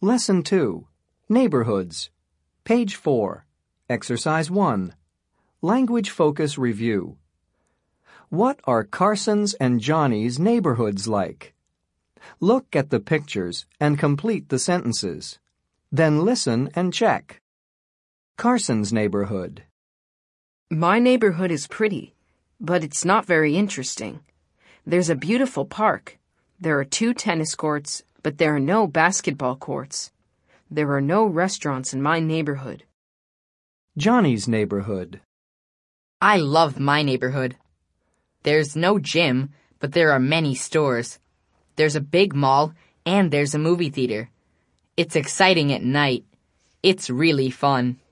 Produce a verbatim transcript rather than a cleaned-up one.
Lesson two. Neighborhoods. Page four. Exercise one. Language Focus Review. What are Carson's and Johnny's neighborhoods like? Look at the pictures and complete the sentences. Then listen and check. Carson's neighborhood. My neighborhood is pretty, but it's not very interesting. There's a beautiful park. There are two tennis courts, but there are no basketball courts. There are no restaurants in my neighborhood. Johnny's neighborhood. I love my neighborhood. There's no gym, but there are many stores. There's a big mall, and there's a movie theater. It's exciting at night. It's really fun.